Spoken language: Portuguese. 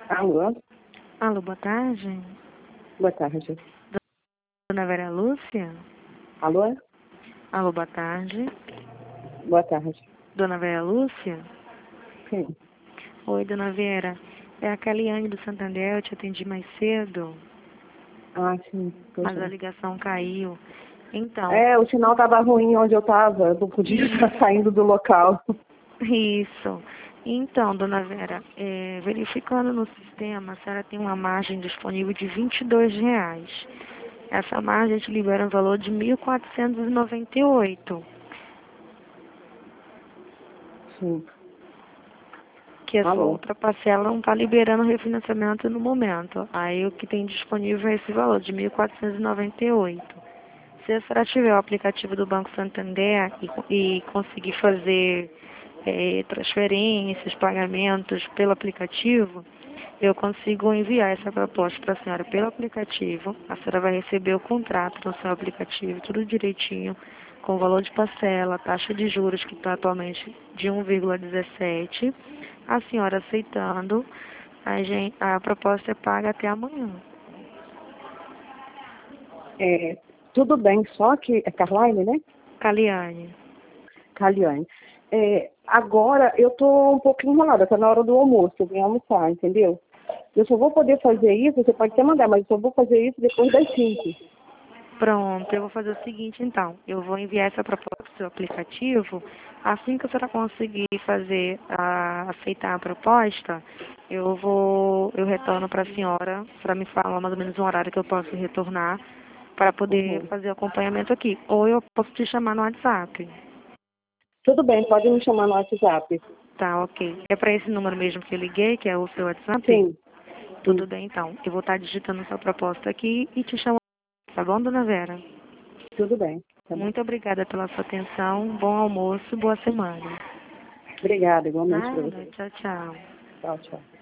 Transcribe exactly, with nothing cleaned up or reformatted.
Alô? Alô, boa tarde. Boa tarde. Dona Vera Lúcia? Alô? Alô, boa tarde. Boa tarde. Dona Vera Lúcia? Sim. Oi, Dona Vera. É a Caliane do Santander, eu te atendi mais cedo, Ah, sim. mas a Poxa. ligação caiu. Então, É, o sinal estava ruim onde eu estava. Eu não podia estar saindo do local. isso. Então, Dona Vera, é, verificando no sistema, a senhora tem uma margem disponível de vinte e dois reais. Essa margem te libera um valor de mil quatrocentos e noventa e oito. Sim. Que a sua Alô? outra parcela não está liberando o refinanciamento no momento. Aí o que tem disponível é esse valor de mil quatrocentos e noventa e oito. Se a senhora tiver o aplicativo do Banco Santander e, e conseguir fazer é, transferências, pagamentos pelo aplicativo, eu consigo enviar essa proposta para a senhora pelo aplicativo. A senhora vai receber o contrato no seu aplicativo, tudo direitinho, com o valor de parcela, taxa de juros que está atualmente de um vírgula dezessete. A senhora aceitando, a, gente, a proposta é paga até amanhã. É, tudo bem, só que... É Carline, né? Caliane. Caliane. É, agora eu tô um pouco enrolada, tá na hora do almoço, eu vim almoçar, entendeu? Eu só vou poder fazer isso, você pode até mandar, mas eu só vou fazer isso depois das cinco. Pronto, eu vou fazer o seguinte então, eu vou enviar essa proposta para o seu aplicativo, assim que a senhora conseguir fazer, a, aceitar a proposta, eu vou, eu retorno para a senhora, para me falar mais ou menos um horário que eu posso retornar, para poder Uhum. fazer o acompanhamento aqui, ou eu posso te chamar no WhatsApp. Tudo bem, pode me chamar no WhatsApp. Tá, ok. É para esse número mesmo que eu liguei, que é o seu WhatsApp? Sim, Tudo sim. bem então, eu vou estar digitando sua proposta aqui e te chamar, tá bom, dona Vera? Tudo bem, tá bom. Muito obrigada pela sua atenção. Bom almoço, boa semana. Obrigada, igualmente para Nada, você. tchau, tchau. Tchau, tchau.